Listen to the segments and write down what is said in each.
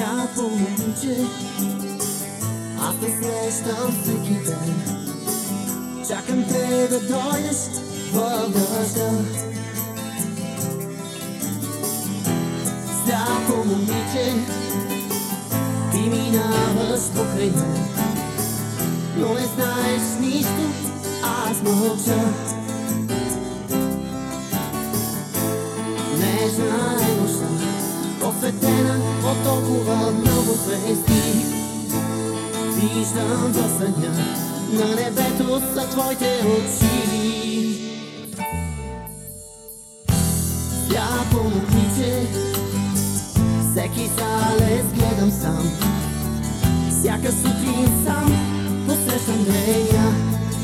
Сляпо момиче, аз те срещам всеки ден. Чакам те да дойдеш във дъжда. Сляпо момиче, ти минаваш покрай мен, но не знаеш нищо, аз мълча. Нежна е нощта, осветена от толкова много звезди. Виждам в съня, на небето са твоите очи. Сляпо момиче, всеки залез гледам сам. Всяка сутрин сам посрещам деня.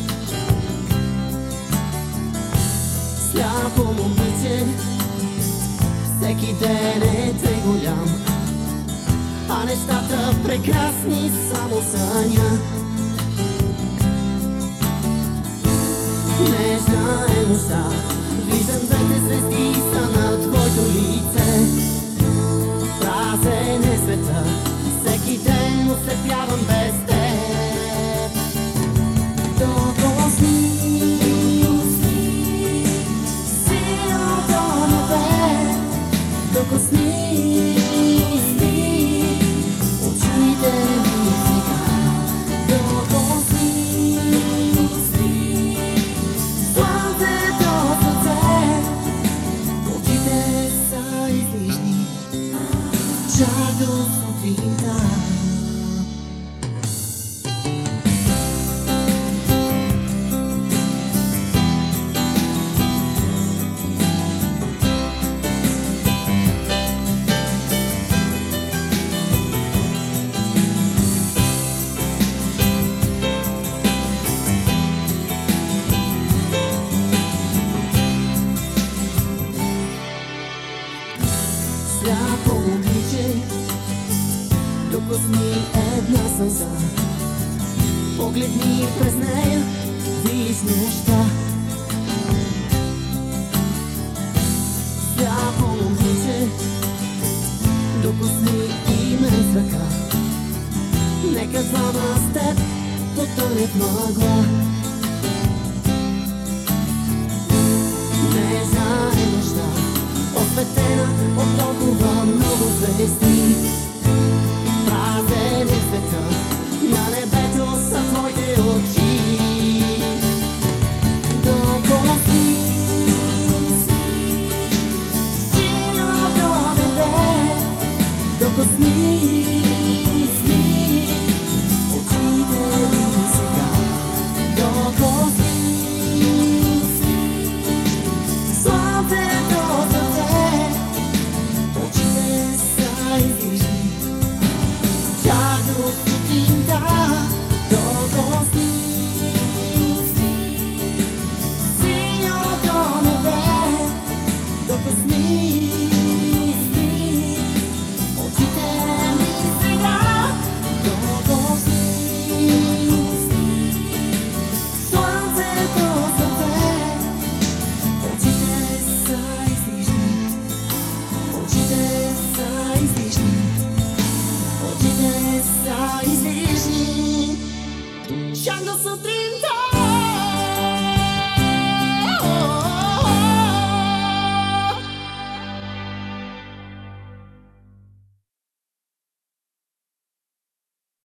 Сляпо момиче, всеки ден е тъй голям, а нещата прекрасни само съня. Нежна е нощта, виждам двете звезди са на твоето лице. Празен е света, всеки ден ослепявам без теб. Докосни силното небе, докосни очите ми сега. Докосни слънцето сърце, очите са излишни, чак до сутринта. Сляпо момиче, докосни една сълза, погледни през нея, виж нощта. Сляпо момиче, докосни и мен с ръка, нека двама с теб потъне в мъгла. Нежна е нощта, осветена от толкова много звезди. Празен е света, на небето са твоите очи. Докосни силното небе, докосни очите ми сега. Докосни слънцето сърце, очите са излишни, чак до сутринта. Докосни синьото небе, докосни очите ми сега. Докосни слънцето сърце, очите са излишни, очите са излишни, очите са излишни, чак до сутринта.